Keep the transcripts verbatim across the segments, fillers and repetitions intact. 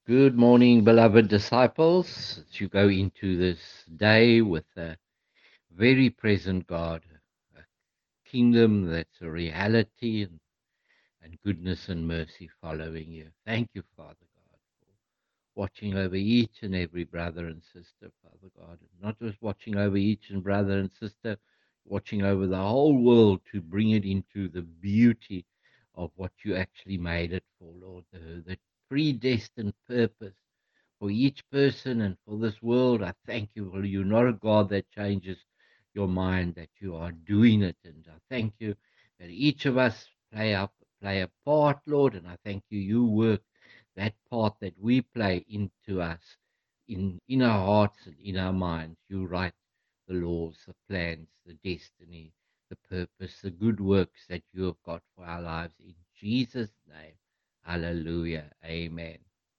Good morning, beloved disciples. As you go into this day with a very present God, a kingdom that's a reality and, and goodness and mercy following you. Thank you, Father God, for watching over each and every brother and sister, Father God. And not just watching over each and brother and sister, watching over the whole world to bring it into the beauty of what you actually made it for, Lord, the, the predestined purpose for each person and for this world. I thank you for you're not a God that changes your mind, that you are doing it. And I thank you that each of us play up play a part, Lord, and I thank you you work that part that we play into us in in our hearts and in our minds. You write the laws, the plans, the destiny, the purpose, the good works that you have got for our lives in Jesus' name. Hallelujah. Amen.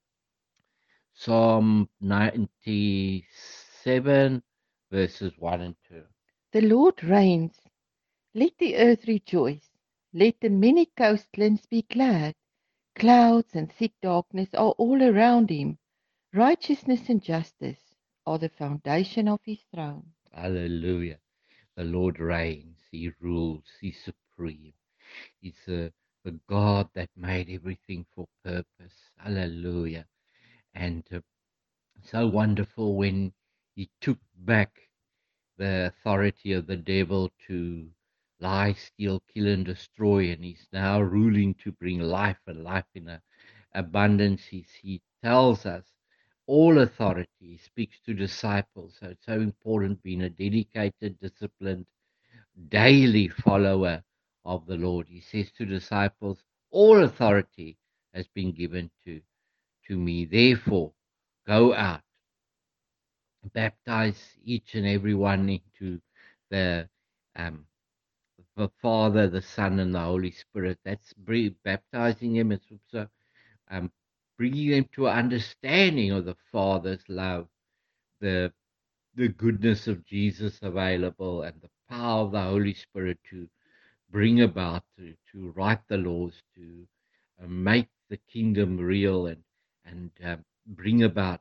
Psalm ninety-seven, verses one and two. The Lord reigns. Let the earth rejoice. Let the many coastlands be glad. Clouds and thick darkness are all around him. Righteousness and justice are the foundation of his throne. Hallelujah. The Lord reigns. He rules. He's supreme. He's the, the God that made everything for purpose. Hallelujah. And uh, so wonderful when he took back the authority of the devil to lie, steal, kill, and destroy, and he's now ruling to bring life and life in a, abundance. He, he tells us all authority. He speaks to disciples, so it's so important being a dedicated, disciplined, daily follower of the Lord. He says to disciples, all authority has been given to, to me. Therefore, go out, baptize each and every one into the um, the Father, the Son, and the Holy Spirit. That's baptizing him. It's also um, bringing them to an understanding of the Father's love, the the goodness of Jesus available, and the power of the Holy Spirit to bring about, to, to write the laws, to uh, make the kingdom real, and and um, bring about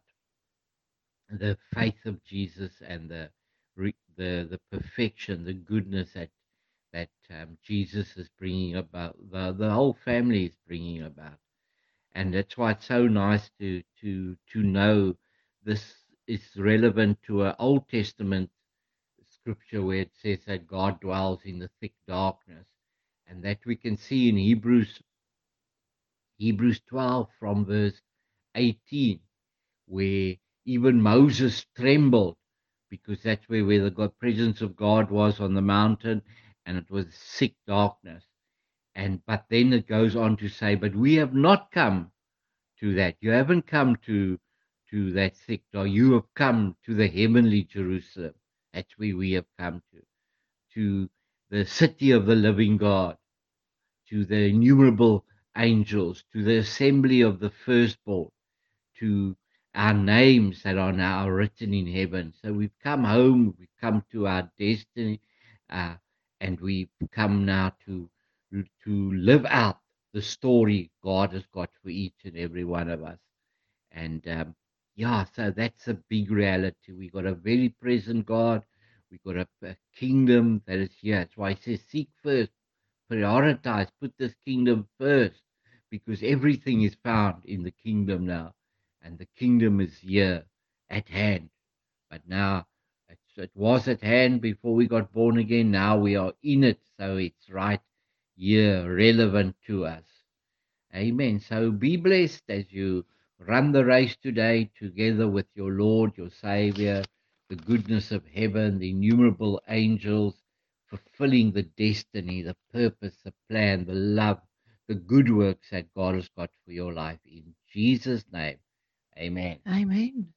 the faith of Jesus and the the the perfection, the goodness that that um, Jesus is bringing about, the the whole family is bringing about, and that's why it's so nice to to to know this is relevant to an Old Testament scripture where it says that God dwells in the thick darkness, and that we can see in Hebrews Hebrews twelve from verse eighteen, where even Moses trembled because that's where, where the God, presence of God was on the mountain, and it was thick darkness. And but then it goes on to say, but we have not come to that. You haven't come to to that thick dark. You have come to the heavenly Jerusalem. That's where we have come to, to the city of the living God, to the innumerable angels, to the assembly of the firstborn, to our names that are now written in heaven. So we've come home, we've come to our destiny, uh, and we've come now to to live out the story God has got for each and every one of us. And um, yeah, so that's a big reality. We got a very present God. We got a, a kingdom that is here. That's why he says, seek first, prioritize, put this kingdom first, because everything is found in the kingdom now, and the kingdom is here at hand. But now it's, it was at hand before we got born again. Now we are in it, so it's right here, relevant to us. Amen. So be blessed as you run the race today together with your Lord, your Savior, the goodness of heaven, the innumerable angels, fulfilling the destiny, the purpose, the plan, the love, the good works that God has got for your life. In Jesus' name, amen. Amen.